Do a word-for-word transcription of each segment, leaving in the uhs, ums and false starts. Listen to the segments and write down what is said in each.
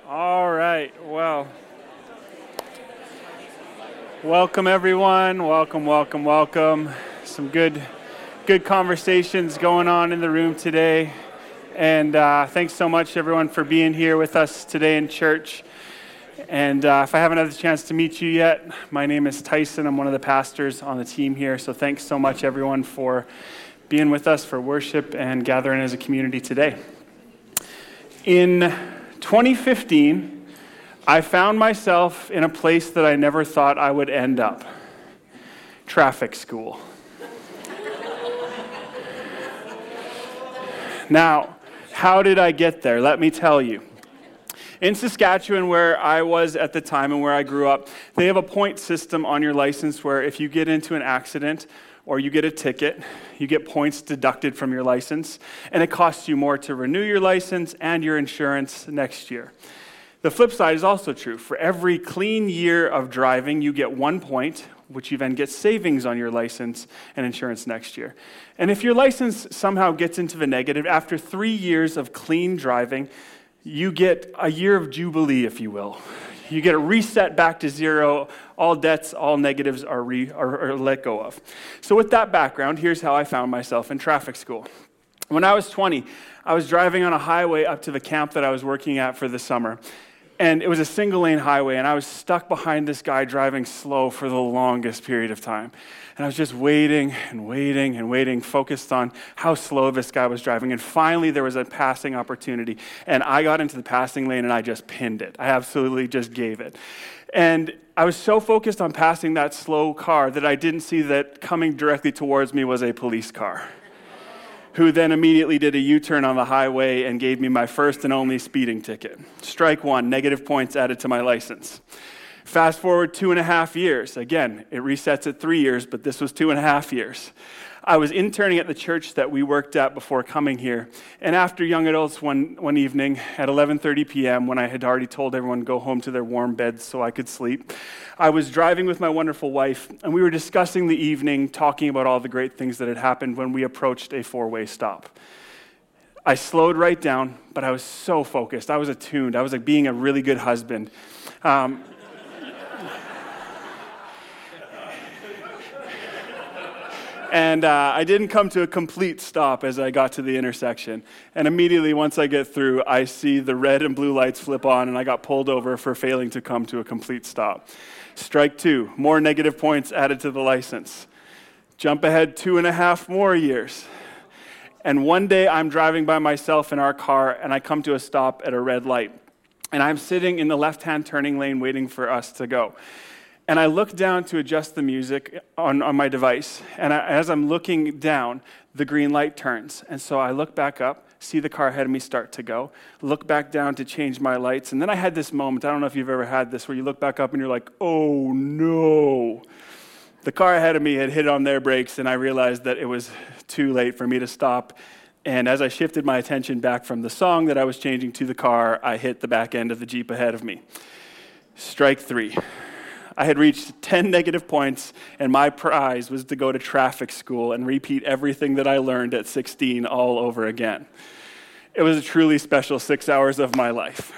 All right, well, welcome everyone. Welcome, welcome, welcome. Some good, good conversations going on in the room today. And uh, thanks so much, everyone, for being here with us today in church. And uh, if I haven't had the chance to meet you yet, my name is Tyson. I'm one of the pastors on the team here. So thanks so much, everyone, for being with us for worship and gathering as a community today. In twenty fifteen, I found myself in a place that I never thought I would end up. Traffic school. Now, how did I get there? Let me tell you. In Saskatchewan, where I was at the time and where I grew up, they have a point system on your license where if you get into an accident or you get a ticket, you get points deducted from your license, and it costs you more to renew your license and your insurance next year. The flip side is also true. For every clean year of driving, you get one point, which you then get savings on your license and insurance next year. And if your license somehow gets into the negative, after three years of clean driving, you get a year of jubilee, if you will. You get a reset back to zero. All debts, all negatives are, re, are, are let go of. So with that background, here's how I found myself in traffic school. When I was twenty, I was driving on a highway up to the camp that I was working at for the summer. And it was a single lane highway, and I was stuck behind this guy driving slow for the longest period of time. And I was just waiting and waiting and waiting, focused on how slow this guy was driving. And finally, there was a passing opportunity. And I got into the passing lane, and I just pinned it. I absolutely just gave it. And I was so focused on passing that slow car that I didn't see that coming directly towards me was a police car, who then immediately did a U-turn on the highway and gave me my first and only speeding ticket. Strike one, negative points added to my license. Fast forward two and a half years. Again, it resets at three years, but this was two and a half years. I was interning at the church that we worked at before coming here. And after young adults one, one evening at eleven thirty p.m., when I had already told everyone to go home to their warm beds so I could sleep, I was driving with my wonderful wife, and we were discussing the evening, talking about all the great things that had happened when we approached a four-way stop. I slowed right down, but I was so focused. I was attuned. I was like being a really good husband. Um, And uh, I didn't come to a complete stop as I got to the intersection. And immediately, once I get through, I see the red and blue lights flip on, and I got pulled over for failing to come to a complete stop. Strike two, more negative points added to the license. Jump ahead two and a half more years. And one day, I'm driving by myself in our car, and I come to a stop at a red light. And I'm sitting in the left-hand turning lane waiting for us to go. And I look down to adjust the music on, on my device. And I, as I'm looking down, the green light turns. And so I look back up, see the car ahead of me start to go, look back down to change my lights. And then I had this moment, I don't know if you've ever had this, where you look back up and you're like, oh no. The car ahead of me had hit on their brakes, and I realized that it was too late for me to stop. And as I shifted my attention back from the song that I was changing to the car, I hit the back end of the Jeep ahead of me. Strike three. I had reached ten negative points, and my prize was to go to traffic school and repeat everything that I learned at sixteen all over again. It was a truly special six hours of my life.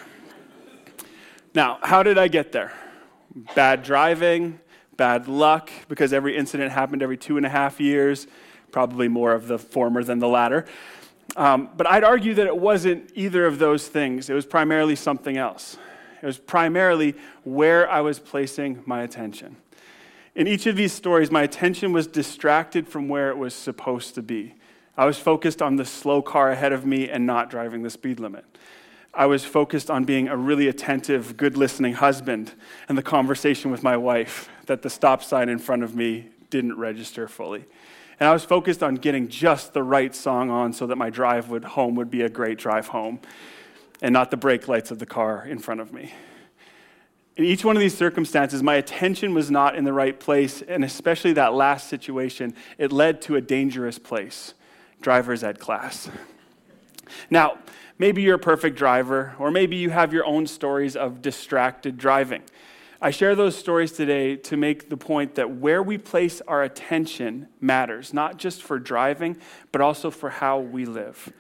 Now, how did I get there? Bad driving, bad luck, because every incident happened every two and a half years, probably more of the former than the latter. Um, but I'd argue that it wasn't either of those things. It was primarily something else. It was primarily where I was placing my attention. In each of these stories, my attention was distracted from where it was supposed to be. I was focused on the slow car ahead of me and not driving the speed limit. I was focused on being a really attentive, good-listening husband and the conversation with my wife that the stop sign in front of me didn't register fully. And I was focused on getting just the right song on so that my drive would home would be a great drive home, and not the brake lights of the car in front of me. In each one of these circumstances, my attention was not in the right place, and especially that last situation, it led to a dangerous place, driver's ed class. Now, maybe you're a perfect driver, or maybe you have your own stories of distracted driving. I share those stories today to make the point that where we place our attention matters, not just for driving, but also for how we live.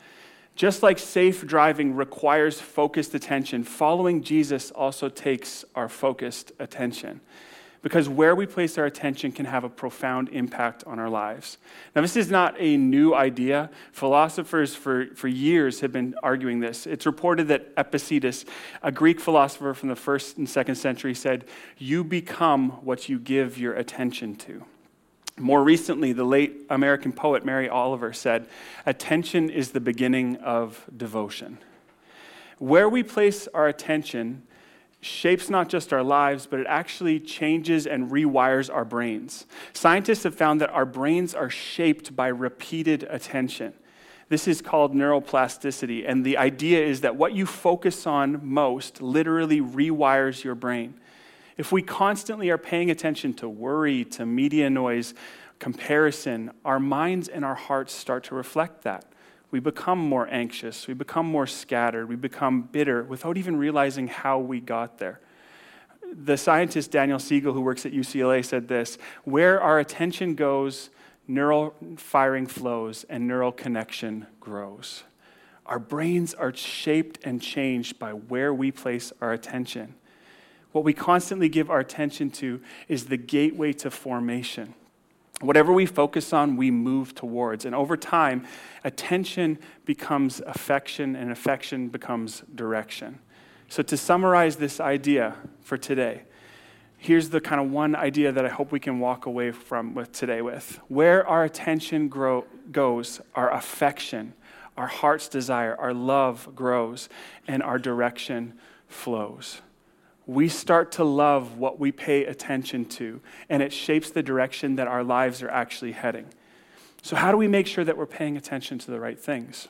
Just like safe driving requires focused attention, following Jesus also takes our focused attention. Because where we place our attention can have a profound impact on our lives. Now, this is not a new idea. Philosophers for, for years have been arguing this. It's reported that Epictetus, a Greek philosopher from the first and second century, said, "You become what you give your attention to." More recently, the late American poet Mary Oliver said, "Attention is the beginning of devotion." Where we place our attention shapes not just our lives, but it actually changes and rewires our brains. Scientists have found that our brains are shaped by repeated attention. This is called neuroplasticity, and the idea is that what you focus on most literally rewires your brain. If we constantly are paying attention to worry, to media noise, comparison, our minds and our hearts start to reflect that. We become more anxious, we become more scattered, we become bitter without even realizing how we got there. The scientist Daniel Siegel, who works at U C L A, said this: "Where our attention goes, neural firing flows and neural connection grows." Our brains are shaped and changed by where we place our attention. What we constantly give our attention to is the gateway to formation. Whatever we focus on, we move towards. And over time, attention becomes affection, and affection becomes direction. So to summarize this idea for today, here's the kind of one idea that I hope we can walk away from with today with. Where our attention grow, goes, our affection, our heart's desire, our love grows, and our direction flows. We start to love what we pay attention to, and it shapes the direction that our lives are actually heading. So how do we make sure that we're paying attention to the right things?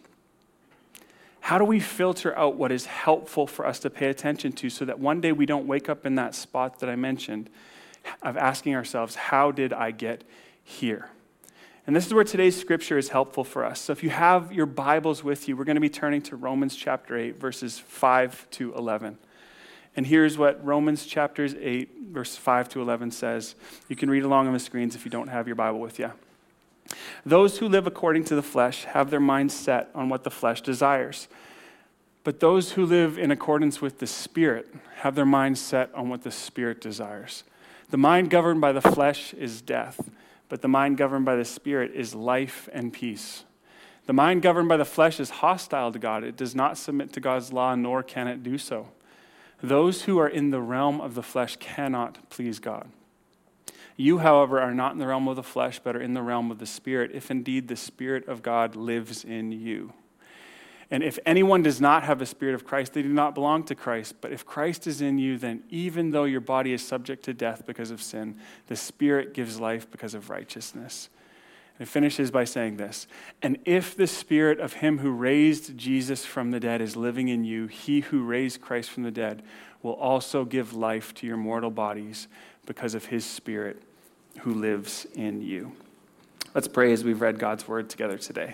How do we filter out what is helpful for us to pay attention to so that one day we don't wake up in that spot that I mentioned of asking ourselves, how did I get here? And this is where today's scripture is helpful for us. So if you have your Bibles with you, we're going to be turning to Romans chapter eight, verses five to eleven. And here's what Romans chapter eight, verse five to eleven says. You can read along on the screens if you don't have your Bible with you. "Those who live according to the flesh have their minds set on what the flesh desires. But those who live in accordance with the Spirit have their minds set on what the Spirit desires. The mind governed by the flesh is death, but the mind governed by the Spirit is life and peace. The mind governed by the flesh is hostile to God. It does not submit to God's law, nor can it do so. Those who are in the realm of the flesh cannot please God. You, however, are not in the realm of the flesh, but are in the realm of the Spirit, if indeed the Spirit of God lives in you. And if anyone does not have the Spirit of Christ, they do not belong to Christ. But if Christ is in you, then even though your body is subject to death because of sin, the Spirit gives life because of righteousness." And it finishes by saying this: "And if the Spirit of him who raised Jesus from the dead is living in you, he who raised Christ from the dead will also give life to your mortal bodies because of his Spirit who lives in you." Let's pray as we've read God's word together today.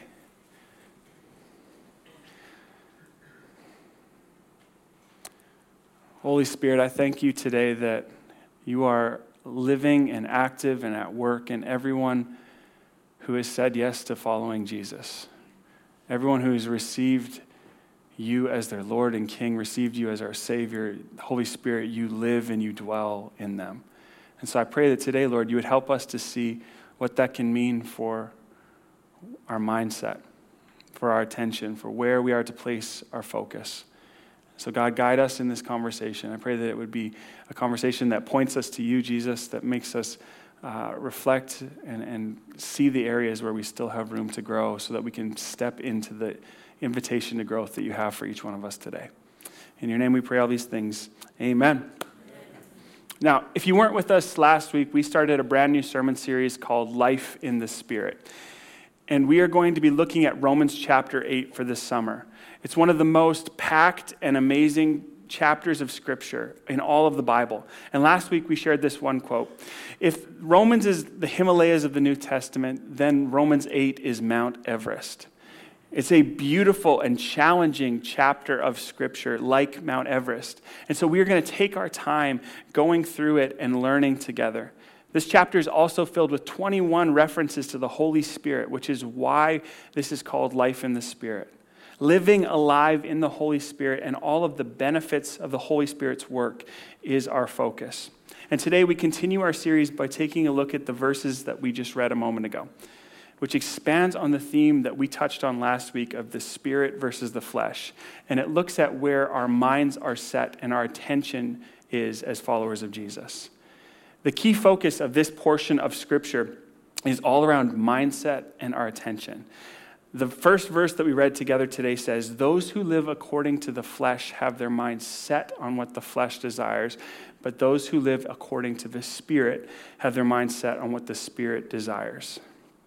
Holy Spirit, I thank you today that you are living and active and at work in everyone who has said yes to following Jesus. Everyone who has received you as their Lord and King, received you as our Savior. Holy Spirit, you live and you dwell in them. And so I pray that today, Lord, you would help us to see what that can mean for our mindset, for our attention, for where we are to place our focus. So God, guide us in this conversation. I pray that it would be a conversation that points us to you, Jesus, that makes us uh, reflect and, and see the areas where we still have room to grow so that we can step into the invitation to growth that you have for each one of us today. In your name we pray all these things. Amen. Now, if you weren't with us last week, we started a brand new sermon series called Life in the Spirit. And we are going to be looking at Romans chapter eight for this summer. It's one of the most packed and amazing chapters of Scripture in all of the Bible. And last week we shared this one quote: "If Romans is the Himalayas of the New Testament, then Romans eight is Mount Everest." It's a beautiful and challenging chapter of Scripture, like Mount Everest. And so we are going to take our time going through it and learning together. This chapter is also filled with twenty-one references to the Holy Spirit, which is why this is called Life in the Spirit. Living alive in the Holy Spirit and all of the benefits of the Holy Spirit's work is our focus. And today we continue our series by taking a look at the verses that we just read a moment ago, which expands on the theme that we touched on last week of the spirit versus the flesh. And it looks at where our minds are set and our attention is as followers of Jesus. The key focus of this portion of Scripture is all around mindset and our attention. The first verse that we read together today says, "Those who live according to the flesh have their minds set on what the flesh desires, but those who live according to the Spirit have their minds set on what the Spirit desires."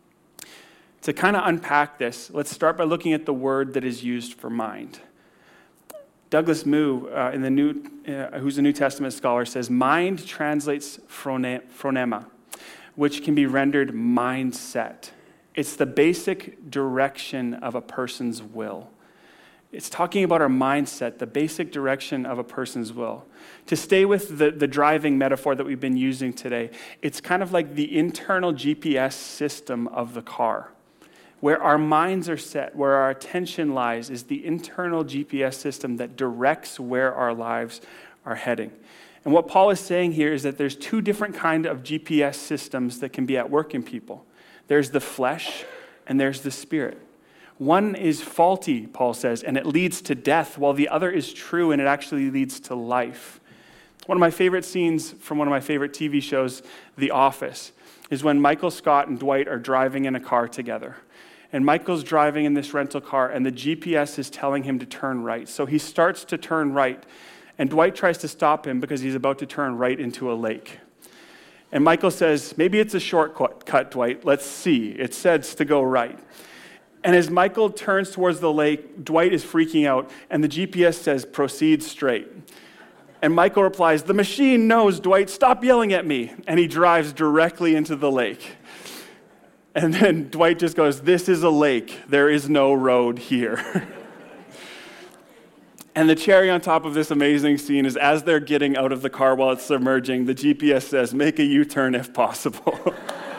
To kind of unpack this, let's start by looking at the word that is used for mind. Douglas Moo, uh, in the New, uh, who's a New Testament scholar, says, "Mind translates phrone- phronema, which can be rendered mindset. It's the basic direction of a person's will." It's talking about our mindset, the basic direction of a person's will. To stay with the, the driving metaphor that we've been using today, it's kind of like the internal G P S system of the car. Where our minds are set, where our attention lies, is the internal G P S system that directs where our lives are heading. And what Paul is saying here is that there's two different kinds of G P S systems that can be at work in people. There's the flesh and there's the spirit. One is faulty, Paul says, and it leads to death, while the other is true and it actually leads to life. One of my favorite scenes from one of my favorite T V shows, The Office, is when Michael Scott and Dwight are driving in a car together. And Michael's driving in this rental car, and the G P S is telling him to turn right. So he starts to turn right, and Dwight tries to stop him because he's about to turn right into a lake. And Michael says, "Maybe it's a shortcut, Dwight. Let's see. It says to go right." And as Michael turns towards the lake, Dwight is freaking out, and the G P S says, "Proceed straight." And Michael replies, "The machine knows, Dwight. Stop yelling at me." And he drives directly into the lake. And then Dwight just goes, "This is a lake. There is no road here." And the cherry on top of this amazing scene is as they're getting out of the car while it's submerging, the G P S says, "Make a U-turn if possible."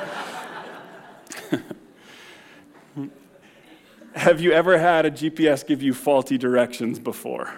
Have you ever had a G P S give you faulty directions before?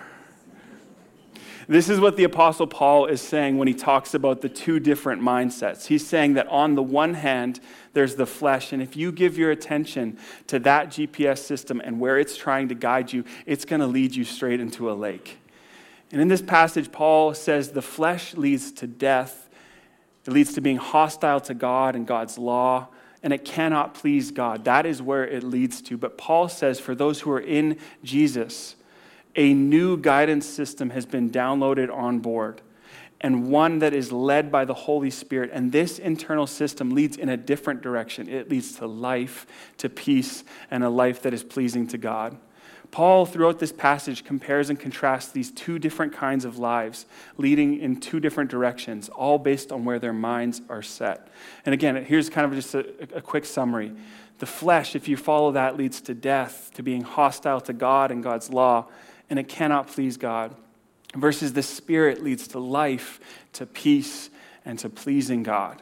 This is what the Apostle Paul is saying when he talks about the two different mindsets. He's saying that on the one hand, there's the flesh, and if you give your attention to that G P S system and where it's trying to guide you, it's going to lead you straight into a lake. And in this passage, Paul says the flesh leads to death. It leads to being hostile to God and God's law, and it cannot please God. That is where it leads to. But Paul says for those who are in Jesus, a new guidance system has been downloaded on board, and one that is led by the Holy Spirit. And this internal system leads in a different direction. It leads to life, to peace, and a life that is pleasing to God. Paul, throughout this passage, compares and contrasts these two different kinds of lives, leading in two different directions, all based on where their minds are set. And again, here's kind of just a, a quick summary. The flesh, if you follow that, leads to death, to being hostile to God and God's law, and it cannot please God. Versus the Spirit leads to life, to peace, and to pleasing God.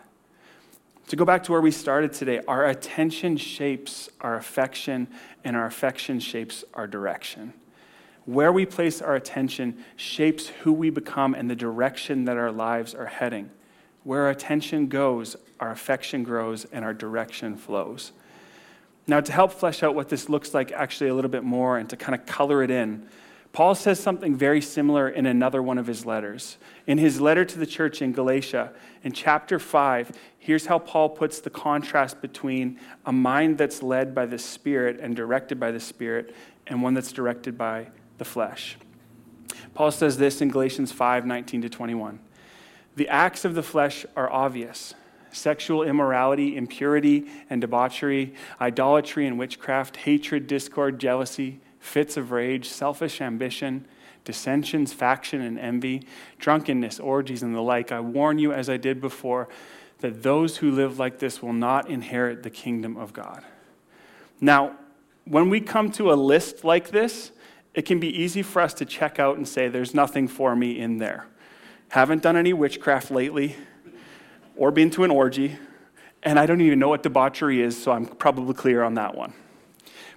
To go back to where we started today, our attention shapes our affection, and our affection shapes our direction. Where we place our attention shapes who we become and the direction that our lives are heading. Where our attention goes, our affection grows, and our direction flows. Now, to help flesh out what this looks like actually a little bit more and to kind of color it in, Paul says something very similar in another one of his letters. In his letter to the church in Galatia, in chapter five, here's how Paul puts the contrast between a mind that's led by the Spirit and directed by the Spirit and one that's directed by the flesh. Paul says this in Galatians five, nineteen to twenty-one. "The acts of the flesh are obvious: sexual immorality, impurity and debauchery, idolatry and witchcraft, hatred, discord, jealousy, fits of rage, selfish ambition, dissensions, faction, and envy, drunkenness, orgies, and the like. I warn you, as I did before, that those who live like this will not inherit the kingdom of God." Now, when we come to a list like this, it can be easy for us to check out and say, there's nothing for me in there. Haven't done any witchcraft lately, or been to an orgy, and I don't even know what debauchery is, so I'm probably clear on that one.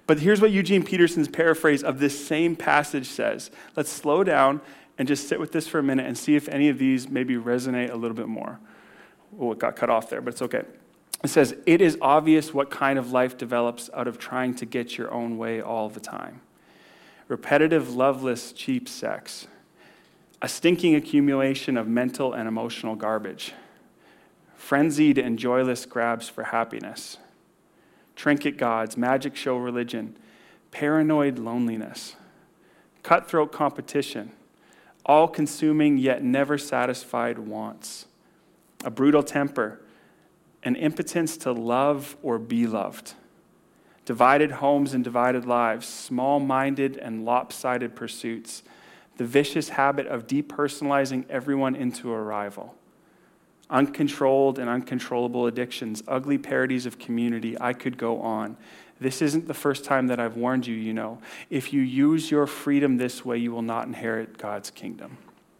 But here's what Eugene Peterson's paraphrase of this same passage says. Let's slow down and just sit with this for a minute and see if any of these maybe resonate a little bit more. Oh, it got cut off there, but it's okay. It says, it is obvious what kind of life develops out of trying to get your own way all the time. Repetitive, loveless, cheap sex. A stinking accumulation of mental and emotional garbage. Frenzied and joyless grabs for happiness. Trinket gods, magic show religion. Paranoid loneliness. Cutthroat competition. All-consuming yet never satisfied wants. A brutal temper. An impotence to love or be loved. Divided homes and divided lives, small-minded and lopsided pursuits, the vicious habit of depersonalizing everyone into a rival. Uncontrolled and uncontrollable addictions, ugly parodies of community, I could go on. This isn't the first time that I've warned you, you know. If you use your freedom this way, you will not inherit God's kingdom.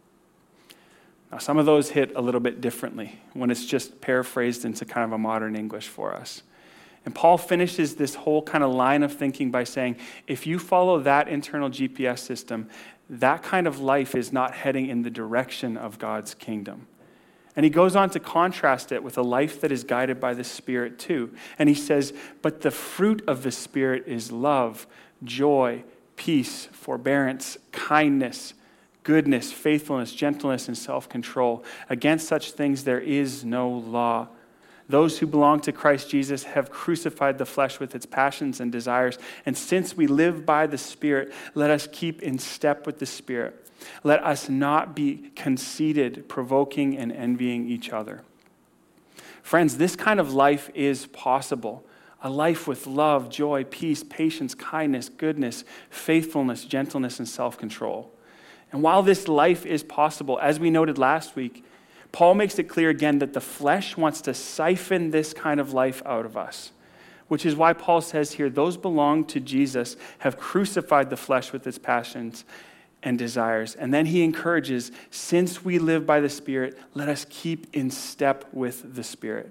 Now, some of those hit a little bit differently when it's just paraphrased into kind of a modern English for us. And Paul finishes this whole kind of line of thinking by saying, if you follow that internal G P S system, that kind of life is not heading in the direction of God's kingdom. And he goes on to contrast it with a life that is guided by the Spirit too. And he says, but the fruit of the Spirit is love, joy, peace, forbearance, kindness, goodness, faithfulness, gentleness, and self-control. Against such things there is no law. Those who belong to Christ Jesus have crucified the flesh with its passions and desires. And since we live by the Spirit, let us keep in step with the Spirit. Let us not be conceited, provoking, and envying each other. Friends, this kind of life is possible. A life with love, joy, peace, patience, kindness, goodness, faithfulness, gentleness, and self-control. And while this life is possible, as we noted last week, Paul makes it clear again that the flesh wants to siphon this kind of life out of us, which is why Paul says here, those belong to Jesus have crucified the flesh with its passions and desires. And then he encourages, since we live by the Spirit, let us keep in step with the Spirit.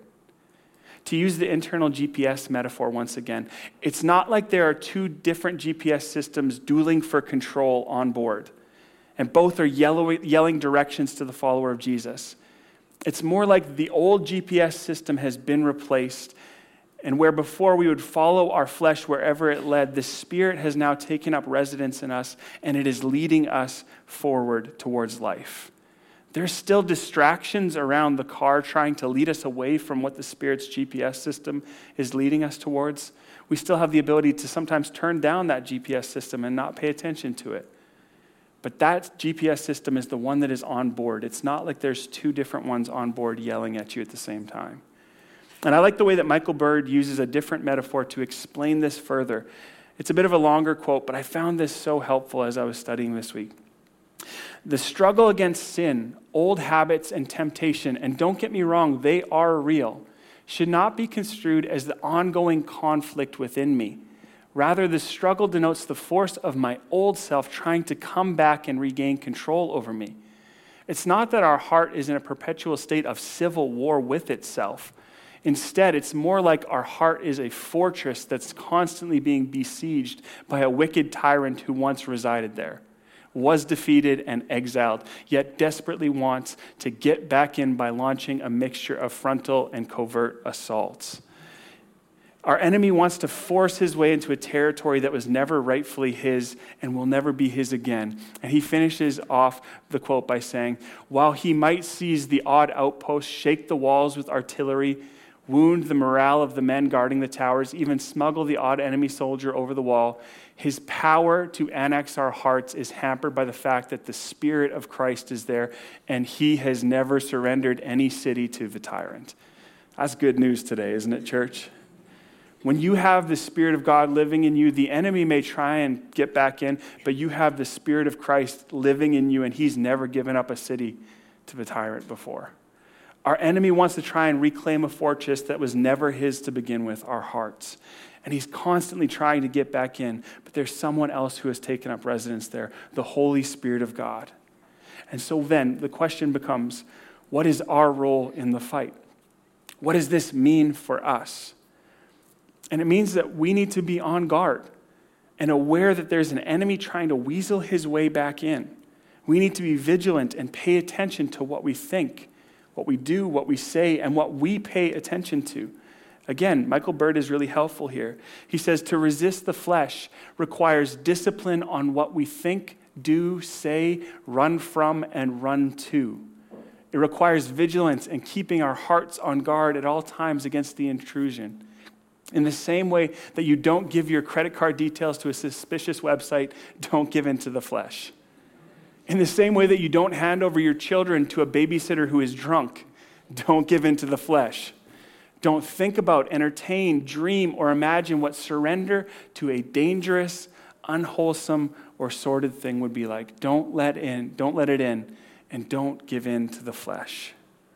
To use the internal G P S metaphor once again, it's not like there are two different G P S systems dueling for control on board, and both are yelling directions to the follower of Jesus. It's more like the old G P S system has been replaced, and where before we would follow our flesh wherever it led, the Spirit has now taken up residence in us, and it is leading us forward towards life. There's still distractions around the car trying to lead us away from what the Spirit's G P S system is leading us towards. We still have the ability to sometimes turn down that G P S system and not pay attention to it. But that G P S system is the one that is on board. It's not like there's two different ones on board yelling at you at the same time. And I like the way that Michael Bird uses a different metaphor to explain this further. It's a bit of a longer quote, but I found this so helpful as I was studying this week. The struggle against sin, old habits, and temptation, and don't get me wrong, they are real, should not be construed as the ongoing conflict within me. Rather, the struggle denotes the force of my old self trying to come back and regain control over me. It's not that our heart is in a perpetual state of civil war with itself. Instead, it's more like our heart is a fortress that's constantly being besieged by a wicked tyrant who once resided there, was defeated and exiled, yet desperately wants to get back in by launching a mixture of frontal and covert assaults. Our enemy wants to force his way into a territory that was never rightfully his and will never be his again. And he finishes off the quote by saying, while he might seize the odd outpost, shake the walls with artillery, wound the morale of the men guarding the towers, even smuggle the odd enemy soldier over the wall, his power to annex our hearts is hampered by the fact that the Spirit of Christ is there, and he has never surrendered any city to the tyrant. That's good news today, isn't it, church? When you have the Spirit of God living in you, the enemy may try and get back in, but you have the Spirit of Christ living in you, and he's never given up a city to the tyrant before. Our enemy wants to try and reclaim a fortress that was never his to begin with, our hearts. And he's constantly trying to get back in, but there's someone else who has taken up residence there, the Holy Spirit of God. And so then the question becomes, what is our role in the fight? What does this mean for us? And it means that we need to be on guard. and aware that there's an enemy trying to weasel his way back in. We need to be vigilant and pay attention to what we think, what we do, what we say, and what we pay attention to. Again, Michael Bird is really helpful here. He says to resist the flesh requires discipline on what we think, do, say, run from, and run to. It requires vigilance and keeping our hearts on guard at all times against the intrusion. In the same way that you don't give your credit card details to a suspicious website, don't give in to the flesh. In the same way that you don't hand over your children to a babysitter who is drunk, don't give in to the flesh. Don't think about, entertain, dream, or imagine what surrender to a dangerous, unwholesome, or sordid thing would be like. Don't let in, don't let it in, and don't give in to the flesh.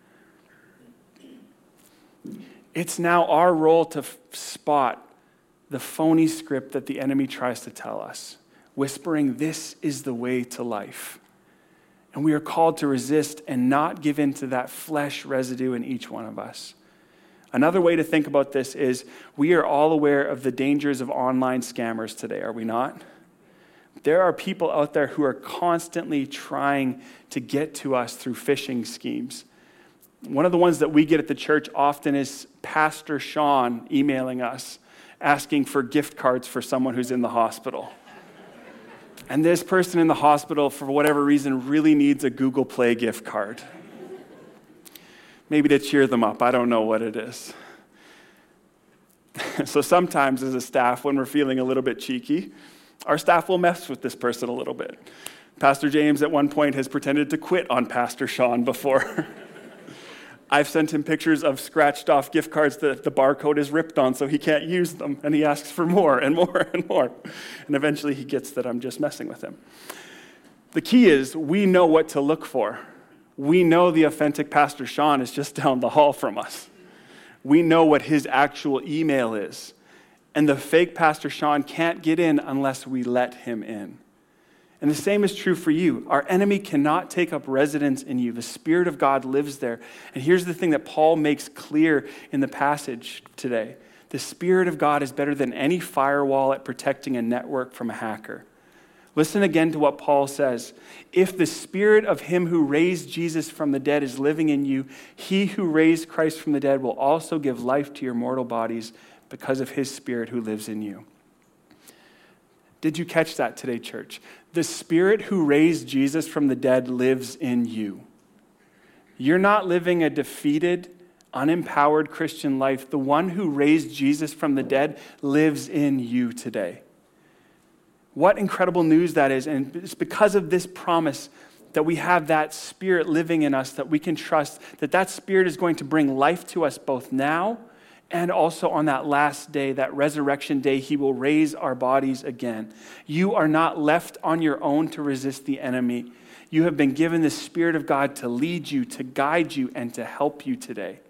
It's now our role to f- spot the phony script that the enemy tries to tell us, whispering, "This is the way to life." And we are called to resist and not give in to that flesh residue in each one of us. Another way to think about this is we are all aware of the dangers of online scammers today, are we not? There are people out there who are constantly trying to get to us through phishing schemes. One of the ones that we get at the church often is Pastor Sean emailing us, asking for gift cards for someone who's in the hospital. And this person in the hospital, for whatever reason, really needs a Google Play gift card. Maybe to cheer them up. I don't know what it is. So sometimes as a staff, when we're feeling a little bit cheeky, our staff will mess with this person a little bit. Pastor James at one point has pretended to quit on Pastor Sean before. I've sent him pictures of scratched off gift cards that the barcode is ripped on so he can't use them, and he asks for more and more and more. And eventually he gets that I'm just messing with him. The key is we know what to look for. We know the authentic Pastor Sean is just down the hall from us. We know what his actual email is. And the fake Pastor Sean can't get in unless we let him in. And the same is true for you. Our enemy cannot take up residence in you. The Spirit of God lives there. And here's the thing that Paul makes clear in the passage today. The Spirit of God is better than any firewall at protecting a network from a hacker. Listen again to what Paul says. If the Spirit of him who raised Jesus from the dead is living in you, he who raised Christ from the dead will also give life to your mortal bodies because of his Spirit who lives in you. Did you catch that today, church? The Spirit who raised Jesus from the dead lives in you. You're not living a defeated, unempowered Christian life. The one who raised Jesus from the dead lives in you today. What incredible news that is. And it's because of this promise that we have that Spirit living in us, that we can trust that that Spirit is going to bring life to us both now and also on that last day, that resurrection day, he will raise our bodies again. You are not left on your own to resist the enemy. You have been given the Spirit of God to lead you, to guide you, and to help you today.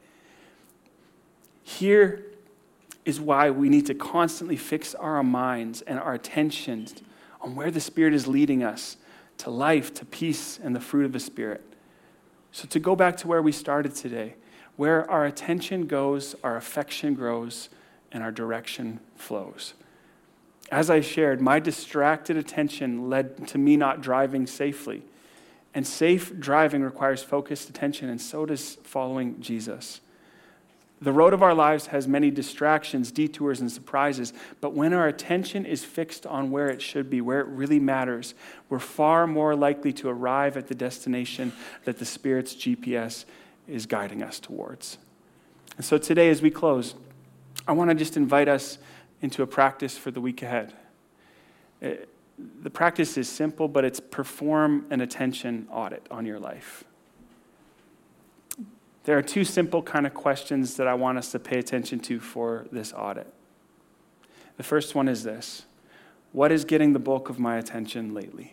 Here is why we need to constantly fix our minds and our attention on where the Spirit is leading us to life, to peace, and the fruit of the Spirit. So to go back to where we started today, where our attention goes, our affection grows, and our direction flows. As I shared, my distracted attention led to me not driving safely. And safe driving requires focused attention, and so does following Jesus. The road of our lives has many distractions, detours, and surprises, but when our attention is fixed on where it should be, where it really matters, we're far more likely to arrive at the destination that the Spirit's G P S is guiding us towards. And so today, as we close, I want to just invite us into a practice for the week ahead. It, the practice is simple, but it's perform an attention audit on your life. There are two simple kind of questions that I want us to pay attention to for this audit. The first one is this: what is getting the bulk of my attention lately?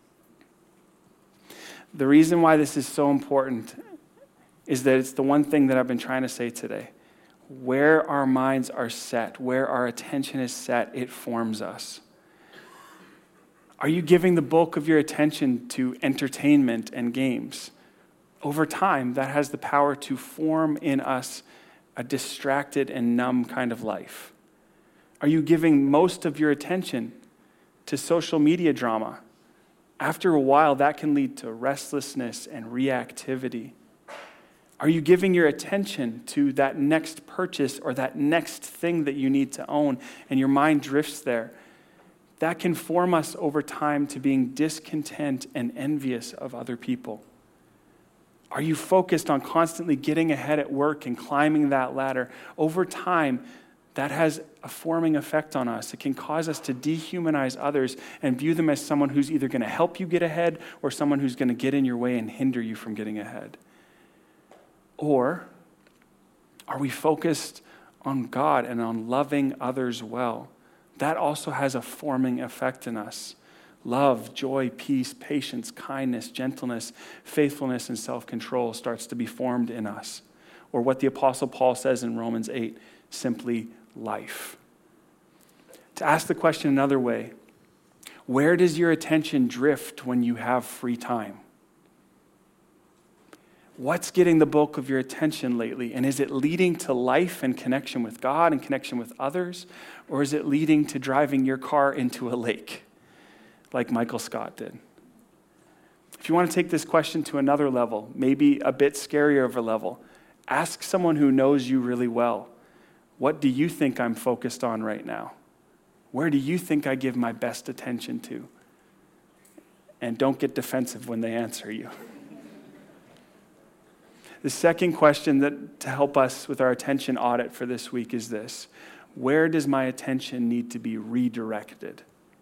The reason why this is so important is that it's the one thing that I've been trying to say today. Where our minds are set, where our attention is set, it forms us. Are you giving the bulk of your attention to entertainment and games? Over time, that has the power to form in us a distracted and numb kind of life. Are you giving most of your attention to social media drama. After a while, that can lead to restlessness and reactivity. Are you giving your attention to that next purchase or that next thing that you need to own, and your mind drifts there? That can form us over time to being discontent and envious of other people. Are you focused on constantly getting ahead at work and climbing that ladder? Over time, that has a forming effect on us. It can cause us to dehumanize others and view them as someone who's either going to help you get ahead or someone who's going to get in your way and hinder you from getting ahead. Or are we focused on God and on loving others well? That also has a forming effect in us. Love, joy, peace, patience, kindness, gentleness, faithfulness, and self-control starts to be formed in us. Or what the Apostle Paul says in Romans eight, simply life. To ask the question another way, where does your attention drift when you have free time? What's getting the bulk of your attention lately? And is it leading to life and connection with God and connection with others? Or is it leading to driving your car into a lake, like Michael Scott did? If you want to take this question to another level, maybe a bit scarier of a level, ask someone who knows you really well, what do you think I'm focused on right now? Where do you think I give my best attention to? And don't get defensive when they answer you. The second question that to help us with our attention audit for this week is this: where does my attention need to be redirected?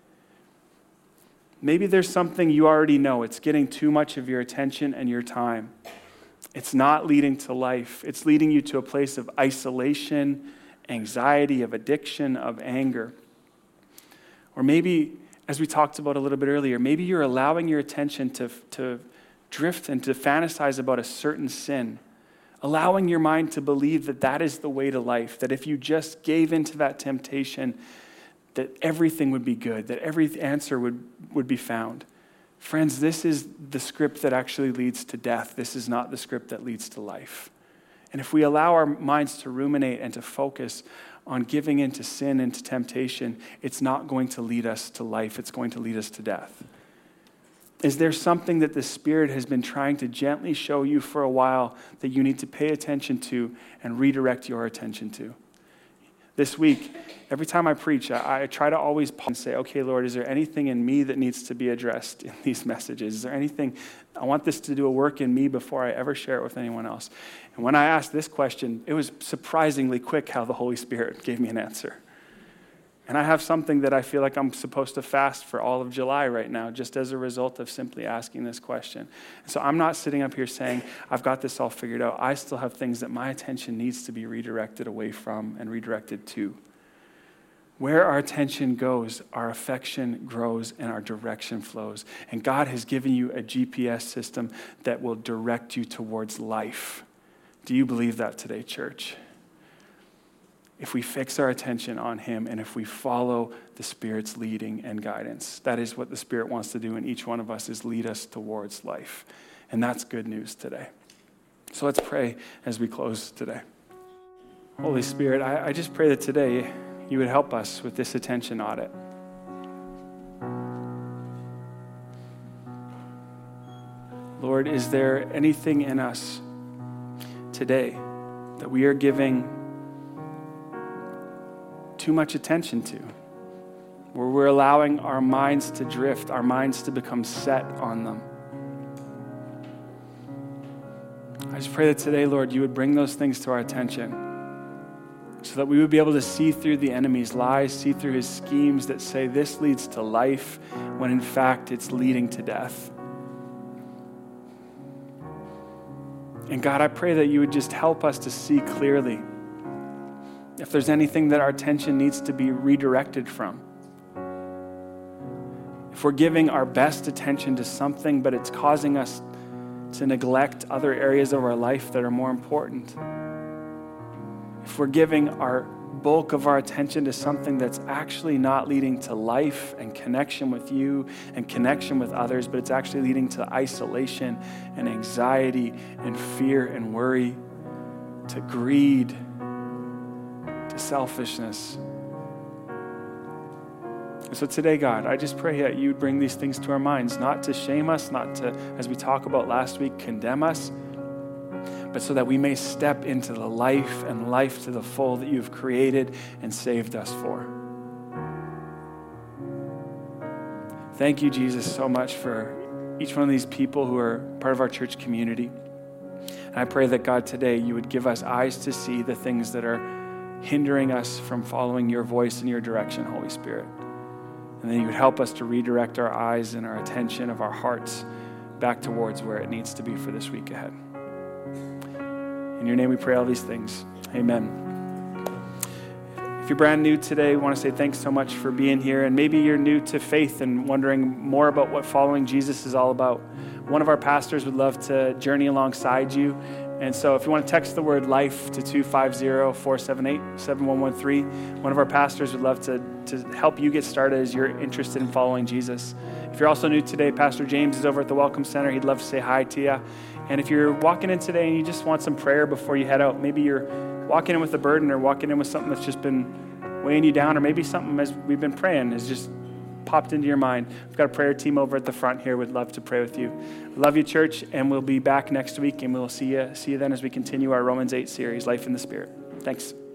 Maybe there's something you already know. It's getting too much of your attention and your time. It's not leading to life. It's leading you to a place of isolation, anxiety, of addiction, of anger. Or maybe, as we talked about a little bit earlier, maybe you're allowing your attention to, to drift and to fantasize about a certain sin, allowing your mind to believe that that is the way to life, that if you just gave into that temptation, that everything would be good, that every answer would, would be found. Friends, this is the script that actually leads to death. This is not the script that leads to life. And if we allow our minds to ruminate and to focus on giving into sin and to temptation, it's not going to lead us to life. It's going to lead us to death. Is there something that the Spirit has been trying to gently show you for a while that you need to pay attention to and redirect your attention to? This week, every time I preach, I, I try to always pause and say, okay, Lord, is there anything in me that needs to be addressed in these messages? Is there anything, I want this to do a work in me before I ever share it with anyone else? And when I asked this question, it was surprisingly quick how the Holy Spirit gave me an answer. And I have something that I feel like I'm supposed to fast for all of July right now, just as a result of simply asking this question. And so I'm not sitting up here saying, I've got this all figured out. I still have things that my attention needs to be redirected away from and redirected to. Where our attention goes, our affection grows and our direction flows. And God has given you a G P S system that will direct you towards life. Do you believe that today, church? If we fix our attention on him and if we follow the Spirit's leading and guidance. That is what the Spirit wants to do in each one of us, is lead us towards life. And that's good news today. So let's pray as we close today. Holy Spirit, I, I just pray that today you would help us with this attention audit. Lord, is there anything in us today that we are giving too much attention to, where we're allowing our minds to drift, our minds to become set on them? I just pray that today, Lord, you would bring those things to our attention so that we would be able to see through the enemy's lies, see through his schemes that say this leads to life, when in fact it's leading to death. And God, I pray that you would just help us to see clearly if there's anything that our attention needs to be redirected from. If we're giving our best attention to something, but it's causing us to neglect other areas of our life that are more important. If we're giving our bulk of our attention to something that's actually not leading to life and connection with you and connection with others, but it's actually leading to isolation and anxiety and fear and worry, to greed, selfishness. So today, God, I just pray that you would bring these things to our minds, not to shame us, not to, as we talked about last week, condemn us, but so that we may step into the life and life to the full that you've created and saved us for. Thank you, Jesus, so much for each one of these people who are part of our church community. And I pray that, God, today you would give us eyes to see the things that are hindering us from following your voice and your direction, Holy Spirit. And then you would help us to redirect our eyes and our attention of our hearts back towards where it needs to be for this week ahead. In your name we pray all these things. Amen. If you're brand new today, I want to say thanks so much for being here. And maybe you're new to faith and wondering more about what following Jesus is all about. One of our pastors would love to journey alongside you. And so if you want to text the word life to two five zero, four seven eight, seven one one three, one of our pastors would love to, to help you get started as you're interested in following Jesus. If you're also new today, Pastor James is over at the Welcome Center. He'd love to say hi to you. And if you're walking in today and you just want some prayer before you head out, maybe you're walking in with a burden or walking in with something that's just been weighing you down, or maybe something as we've been praying has just popped into your mind. We've got a prayer team over at the front here. We'd love to pray with you. Love you, church, and we'll be back next week, and we'll see you, see you then as we continue our Romans eight series, Life in the Spirit. Thanks.